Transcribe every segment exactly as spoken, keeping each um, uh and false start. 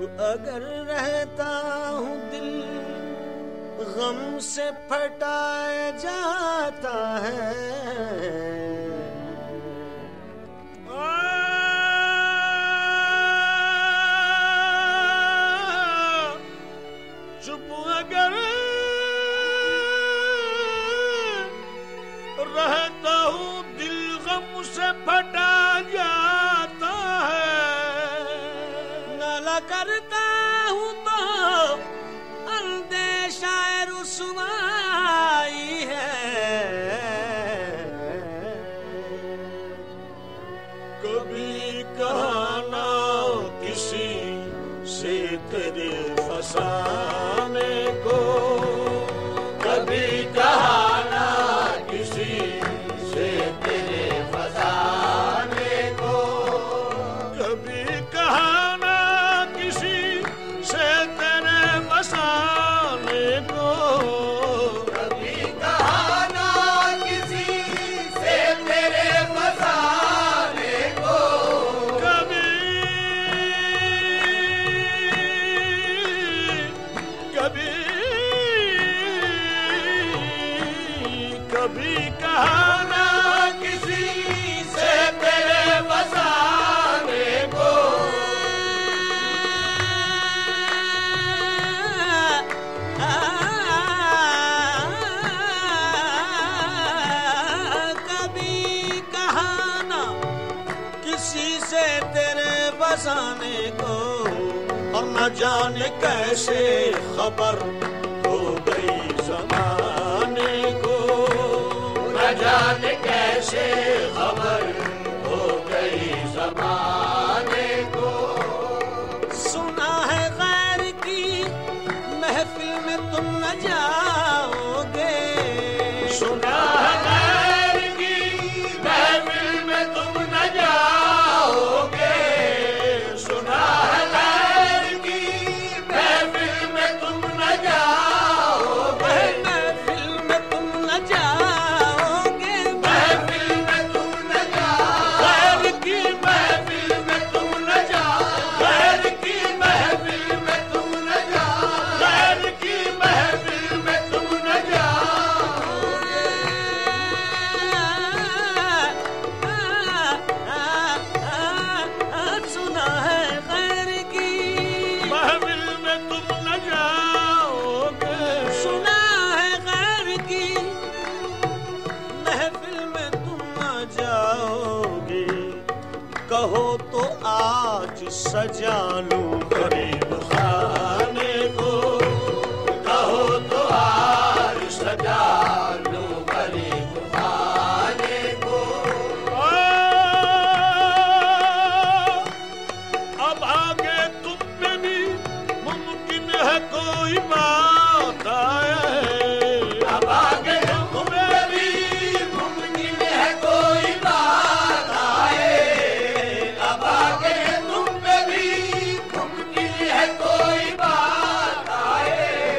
अगर रहता हूँ दिल गम से फटाए जाता है, चुप अगर रहता हूँ दिल गम से फटा जाता है, नाला करता हूँ तो अंदेशा रुसवाई है। कभी कहना किसी से तेरे फसाने को, कभी कहना किसी से तेरे फसाने को, कभी कहना किसी से तेरे फसाने को, कभी कहना किसी से तेरे फसाने को, कभी कभी कभी कहना किसी से तेरे फसाने को, कभी कहना किसी से तेरे फसाने को, और न जाने कैसे खबर हो गई ज़माने को, न जाने कैसे खबर हो गई ज़माने को। सुना है गैर की महफिल में तुम न जाओगे, सुना है गैर की महफिल में तुम न जाओगे, सुना है गैर की महफिल में तुम न जाओगे, महफिल में तुम न जाओगे, महफिल में तुम न जाओगे, गैर की महफिल में तुम न जाओगे, गैर की महफिल में तुम न जाओगे, गैर की महफिल में तुम न जाओगे। सुना है गैर की महफिल में तुम न जाओगे, सुना है गैर की महफिल में तुम न जाओगे। कहो तो आज सजा लूं गरीब खाने को, कहो तो आज सजा लूं गरीब खाने को। अब आगे तुम पे भी मुमकिन है कोई बात आए, अब आगे तुम पे भी मुमकिन है कोई बात आए, अब आगे तुम पे भी मुमकिन है कोई बात आए।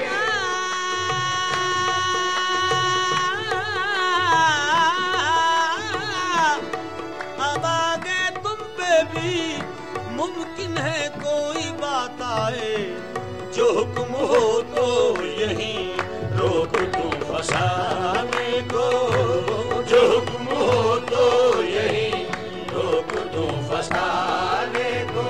अब आगे तुम पे भी मुमकिन है कोई बात आए, जो हुक्म हो तो यहीं रोक दूं फसाने को, जो हुक्म हो तो यहीं रोक दूं फसाने को।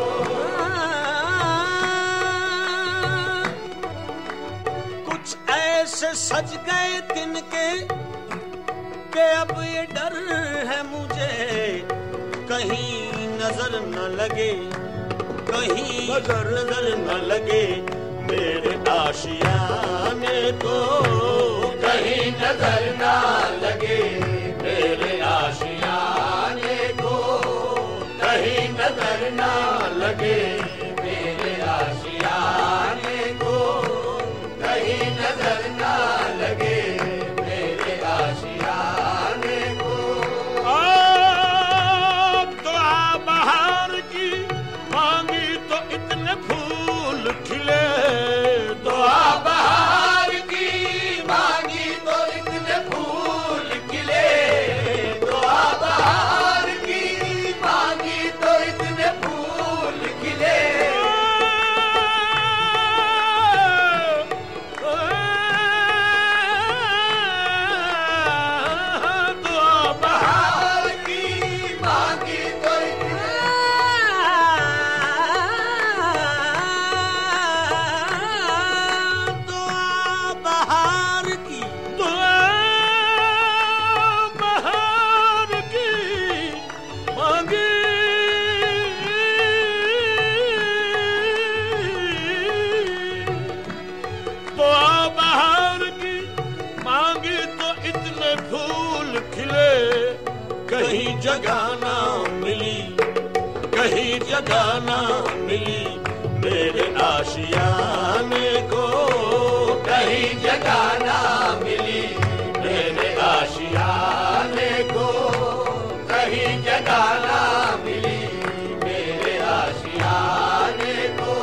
कुछ ऐसे सज गए तिनके कि अब ये डर है मुझे कहीं नजर न लगे, कहीं नजर नजर न लगे मेरे आशियाने को, कहीं नजर न लगे मेरे आशियाने को, कहीं नजर न लगे मेरे आशियाने को, कहीं नजर न लगे मेरे आशियाने को। अब दुआ बहार की मांगी तो इतने फूल खिले, दुआ बहार की मांगी तो इतने फूल खिले, दुआ बहार की मांगी तो इतने फूल खिले। मांगी तो इतने दुआ बहार की दुआ बहार की मांगी दुआ बहार की मांगी तो इतने फूल खिले कहीं जगह ना मिली कहीं जगह ना मिली मेरे आशियाने को कहीं जगह ना मिली मेरे आशियाने को कहीं जगह ना मिली मेरे आशियाने को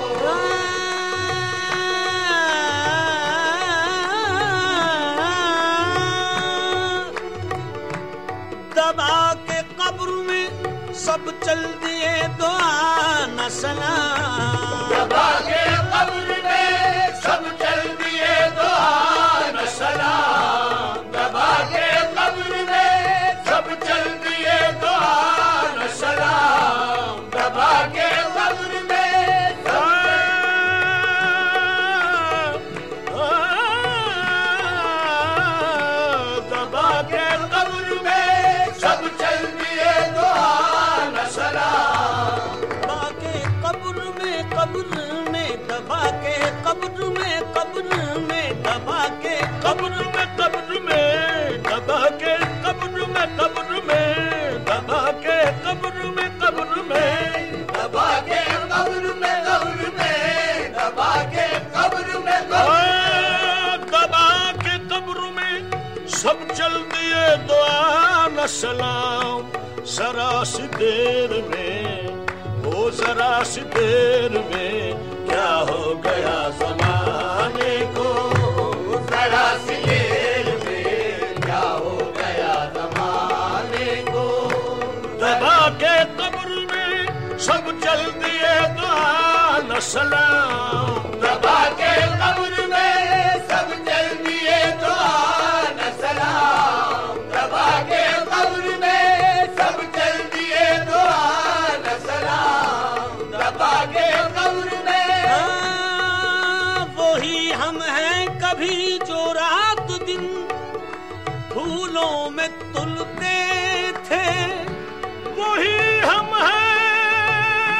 दबा के कब्र में सब चल दिए दुआ न सलाम दबा के कब्र में सब चल दिए दुआ न सलाम दबा के कब्र में सब चल दिए दुआ न सलाम दबा के कब्र में दबा के कब्र में सब चल दिए दुआ न सलाम दबा के कब्र में कब्र में दबा के कब्र में कब्र में दबा के कब्र में कब्र में दबा के कब्र में कब्र में दबा के कब्र में कब्र में दबा के कब्र में कब्र में दबा के कब्र में दबा के कब्र में सब चल दिए दुआ न सलाम जरा सी देर में वो जरा सी देर में क्या हो गया ज़माने को जरा सी देर में क्या हो गया ज़माने को दबा के कब्र में सब चल दिए दुआ न सलाम दबा के कब्र में सब चल दिए दुआ न सलाम दबा के कब्र में सब चल दिए दुआ न सलाम दबा के कब्र में हाँ, वही हम हैं कभी जो रात दिन फूलों में तुलते थे वही हम हैं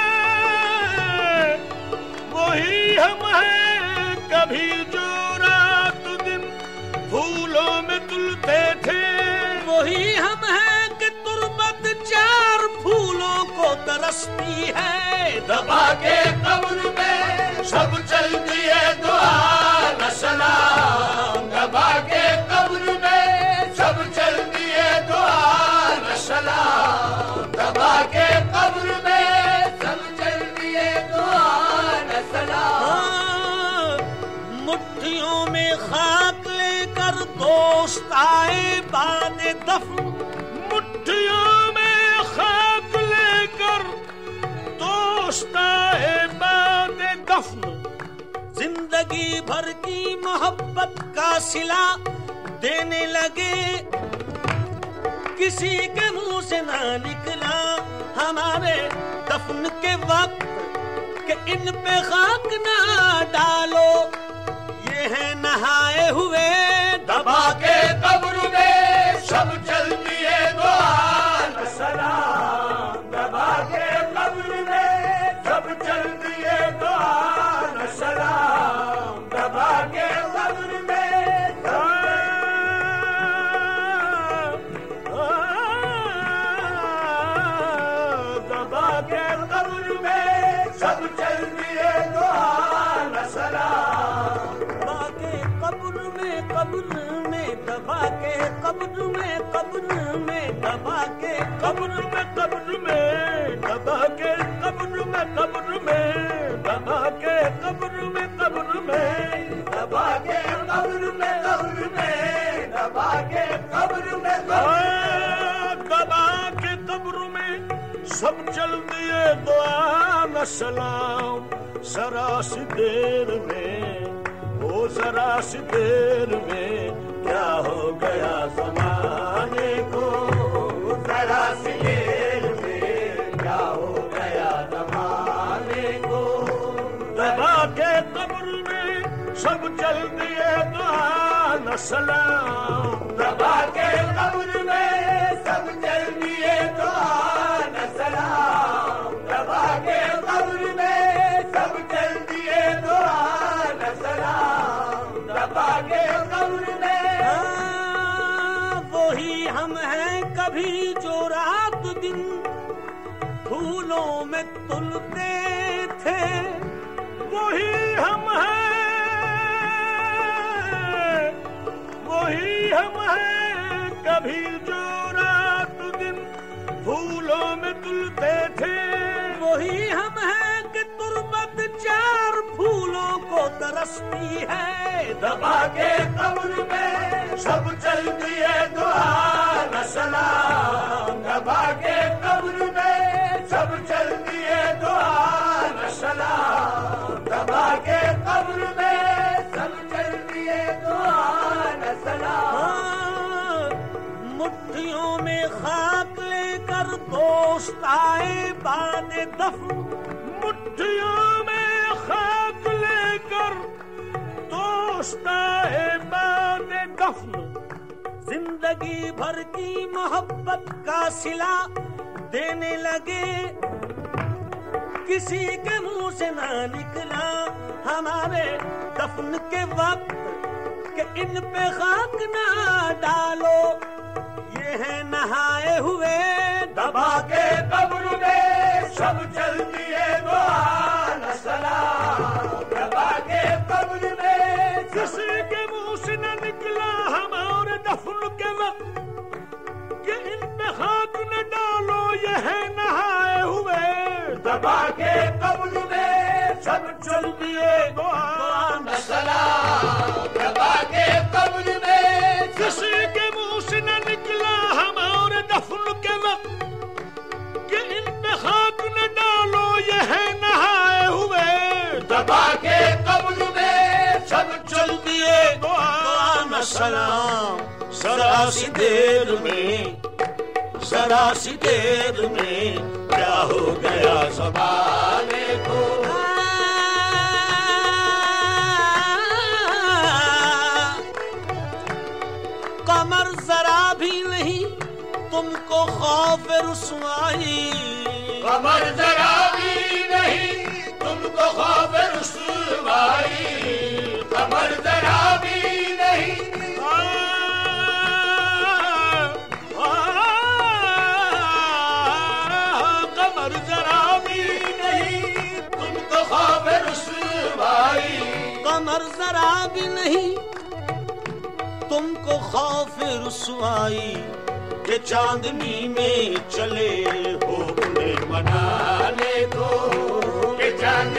वही हम हैं कभी जो रात दिन फूलों में तुलते थे वही हम हैं कि तुरबत चार फूलों को तरसती है दबा के कब्र में सब चल दिए दुआ न सलाम दबा के कब्र में सब चल दिए दुआ न सलाम दबा के कब्र में सब चल दिए दुआ न सलाम हाँ, मुट्ठियों में खाक लेकर दोस्त आए बाद दफन मुट्ठियों में खाक लेकर दोस्त आए बाद दफन जिंदगी भर की मोहब्बत का सिला देने लगे किसी के मुंह से ना निकला हमारे दफन के वक्त कि इन पे खाक ना डालो ये है नहाए हुए दबा के कब्र में सब चल दिए दुआ न सलाम दबा के कब्र में सब चल दिए दुआ न सलाम दबा के कब्र में दबा के कब्र में सब चल दिए दुआ न सलाम दबा के कब्र में कब्र में दबा के कब्र में कब्र में दबा के कब्र में कब्र में दबा के कब्र में कब्र में दबा के कब्र में कब्र में दबा के कब्र में कब्र में दबा के कब्र में दबा के कब्र में सब चल दिए दुआ न सलाम जरा सी देर में ओ जरा सी देर में क्या हो गया ज़माने को जरा सी देर में सब चल दिए दुआन सलाम दबा के कब्र में सब चल दिए दुआन सलाम दबा के कब्र में सब चल दिए दुआन सलाम दबा के कब्र में। हाँ, वही हम हैं कभी जो रात दिन फूलों में तुलते थे, वही हम हैं, वही हम हैं कभी जो रात दिन फूलों में तुलते थे, वही हम हैं कि तुरबत चार फूलों को तरसती है। दबा के कब्र में सब चल दिए दुआन सलाम दबा के कब्र में सब चल दिए दुआन सलाम दबा के कब्र में सब चल दिए दुआन सलाम। मुट्ठियों में खाक लेकर दोस्त आए बाद दफन, मुट्ठियों में खाक लेकर दोस्त आए बाद दफन, जिंदगी भर की मोहब्बत का सिला देने लगे, किसी के मुंह से ना निकला हमारे दफन के वक्त कि इन पे खाक ना डालो, ये है नहाए हुए दबा के कब्र में सब चल दिए दुआन सलाम दबा के कब्र में। किसी के मुंह से न निकला हमारे दफन के वक्त कि इन पे खाक न डालो, ये है नहाए हुए दबा के कब्र में सब चल दिए दुआन सलाम दबा के कब्र में। किसी के मुंह से न निकला हमारे दफन के वक्त कि इन पे खाक न डालो, ये है नहाए हुए दबा के कब्र में सब चल दिए दुआन सलाम। जरा सी देर में जरा सी देर में क्या हो गया ज़माने को, कमर जरा भी नहीं तुमको खौफ रुसवाई, कमर जरा भी नहीं तुमको खौफ रुसवाई, कमर जरा भी नहीं कमर जरा भी नहीं तुमको खौफ रुसवाई, कमर जरा भी नहीं तुमको खौफ रुसवाई, के चांदनी में चले हो उन्हें मनाने को, के चांदनी